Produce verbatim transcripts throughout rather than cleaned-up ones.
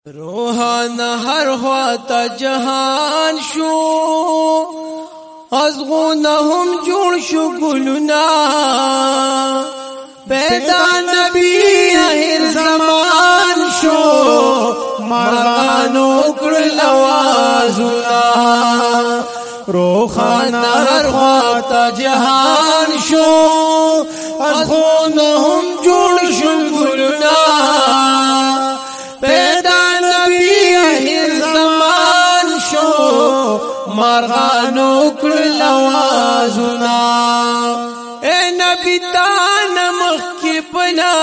روحان هر خواتا جهان شو ازغونهم جوړ شو ګلونا پیدا نبی اخر زمان شو مرغانو کړل आवाजنا روحان هر خواتا جهان شو ازغونهم جوړ شو ګلونا مرغانو کړل आवाजنا اے نبی تانا مخکی بنا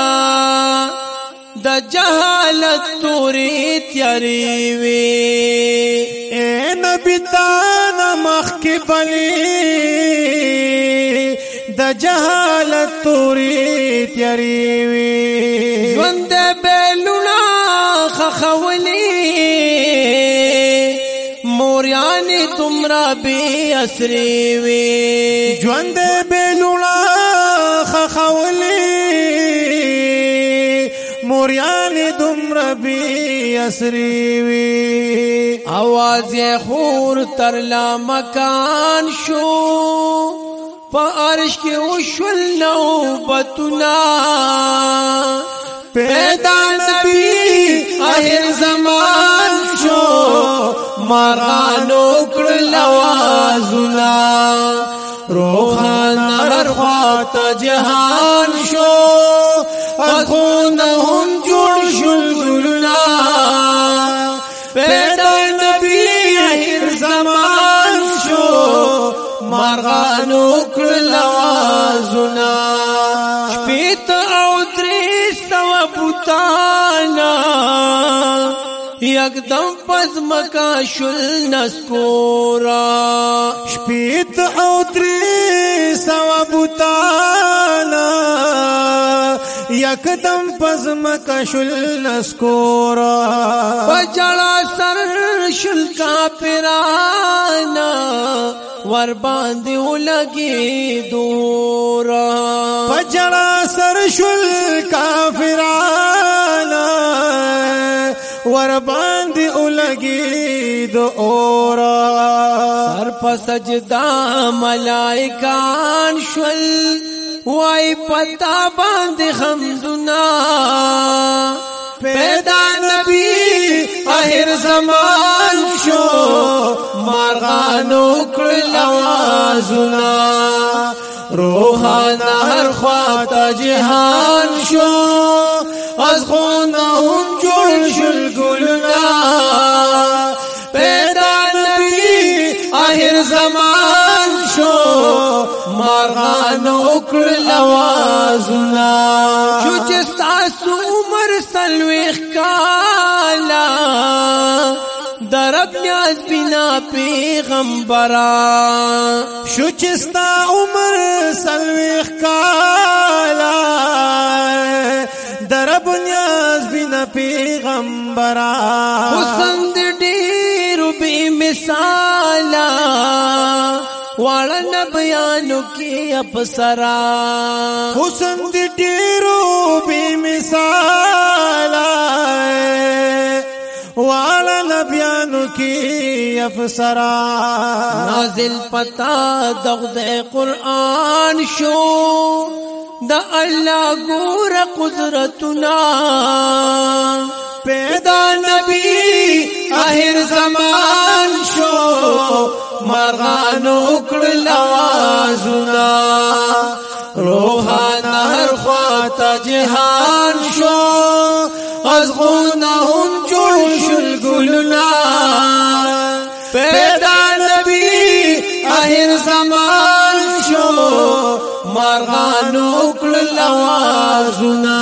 د جهالت توري تیاری وی اے نبی تانا مخکی بلی د جهالت توري تیاری وی ژوند بیلونا خخولی موریانی تمرا بی اسری وی ژوند بیلونا خخولی موریانی تمرا بی اسری وی आवाज خور ترلا مکان شو پا عرش کی وشول نوبتنا پیدا نبی آخر زمان شو مرغانو کړل आवाजنا روحان هر خواته جهان شو ازغونهم جوړ شو ګلونا پیدا نبی اخر زمان شو مرغانو کړل आवाजنا شپیت او درې سو بوتانا یکدم پزمکا شل نسکورا شپیت او دری سوا بوتانا یکدم پزمکا شل نسکورا بجڑا سر شل کافرانا ور باندې ولګي دورا بجڑا سر شل کافرانا ور باندې اولګي دو اورا سر په سجدا ملائکان شول وای پتا باندې حمدنا پیدا نبی اخر زمان شو مرغانو کړل आवाजنا روحان هر خواته جهان شو ازغونهم جوړ شل ګلونا پیدا نبی اخر زمان شو مرغانو کړل आवाजنا شو چې تاسو عمر سلويخ کالا درب نیاز بنا پیغمبران شو چې ستا عمر سلويخ کالا درب نیاز بنا پیغمبران حسن دې ډېر بے مثالا واړه نبیانو کې افسرا حسن دې ډېر بے مثالا واړه نبیانو کې افسرا نازل پتا دغد قرآن شو دا الله ګور قدرتنا پیدا نبی اخر زمان شو مرغانو کړل आवाजنا روحان هر خواته جهان شو ازغونهم جوړ شو ګلونا پیدا نبی اخر زمان شو مرغانو کړل आवाजنا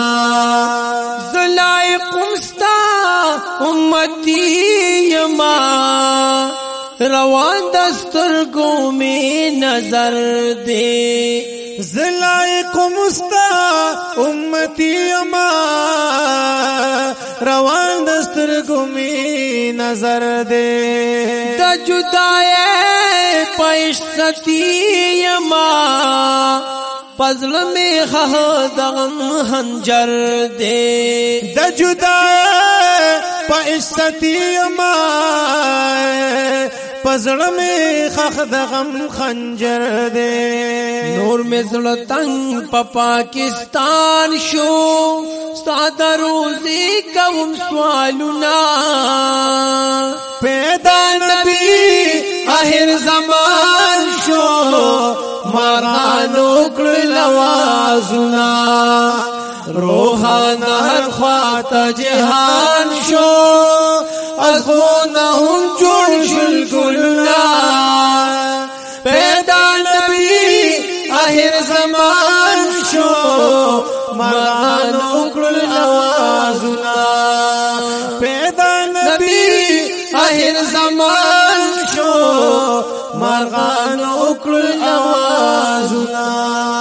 زلائق مستا امتی یما روان دسترګو می نظر دے زلائق مستا امتی یما روان دسترګو می نظر دے د جدای پېښ ستی یما پزل میں خہ دغم ہنجر دے د جدا پا عشتی ما پزړه می خخ د غم خنجر دے نور می زړه تنگ په پاکستان شو ستا د روزي کوم سوالونه پیدا نبی آخر زمان شو مارانو کړل आवाजونه روحان هر خواته جهان شو ازغونه هم جوړ شل ګلونه پیدا نبی آخر زمان شو مارانو کړل आवाजونه پیدا نبی آخر زمان شو مارغانو کړل आवाजونه